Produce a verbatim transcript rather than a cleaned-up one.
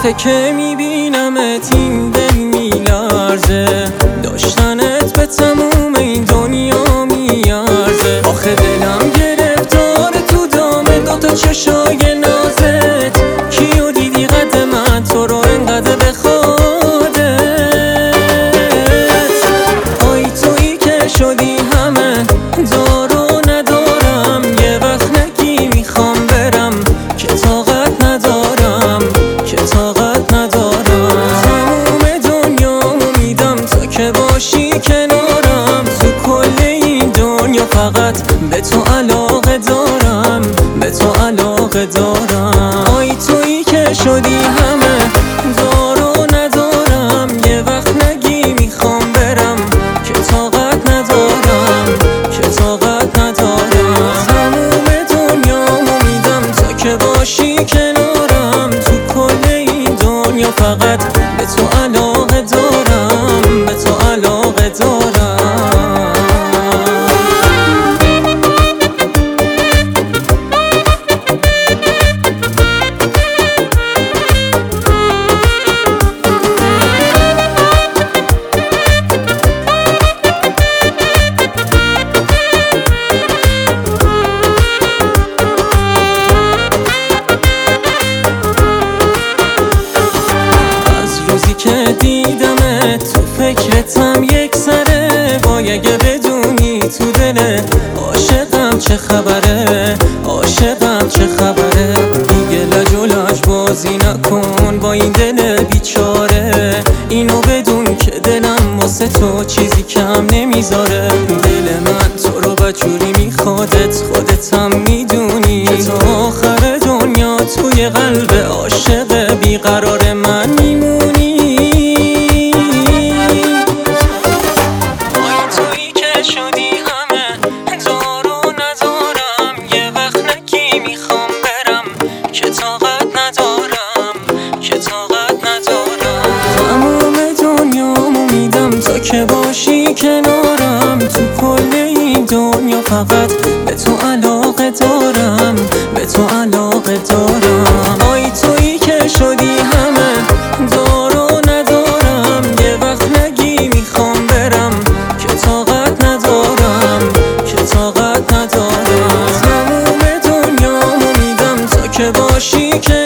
وقتی که میبینمت این دل میلرزه، داشتنت به تموم این دنیا میارزه. آخه دلم گرفتار تو دام دوتا چشای نازت، کیو دیدی قد من تو رو انقدر به خودت؟ آی تویی که شدی همه دارو ندارم، یه وقت نگی میخوام برم که طاقت ندارم، که طاقت ندارم. تموم دنیامو میدم تا که باشی کنارم، تو کل این دنیا فقط به تو علاقه دارم، به تو علاقه دارم. آی تویی که شدی همه دارو ندارم، یه وقت نگی میخوام برم که طاقت ندارم، که طاقت ندارم. تموم دنیامو میدم تا که باشی کنارم، تو کل این دنیا فقط به تو علاقه دارم، به تو علاقه دارم. که دیدمت تو فکرتم یک سره، وای اگه بدونی تو دل عاشقم چه خبره، عاشقم چه خبره. دیگه لج و لج بازی نکن با این دل بیچاره، اینو بدون که دلم واسه تو چیزی کم نمیذاره. دل من تو رو بجوری میخوادت، خودتم میدونی که تا آخر دنیا توی قلب عاشق بیقرار من میمونی. شدی همه دارو ندارم، یه وقت نگی میخوام برم که طاقت ندارم، که طاقت ندارم. تموم دنیامو میدم تا که باشی کنارم، تو کل این دنیا فقط به تو علاقه دارم، به تو علاقه دارم. آی تویی که شدی همه دارو ندارم، یه وقت نگی میخوام برم که طاقت ندارم، که طاقت ندارم. تموم دنیامو میدم تا که باشی که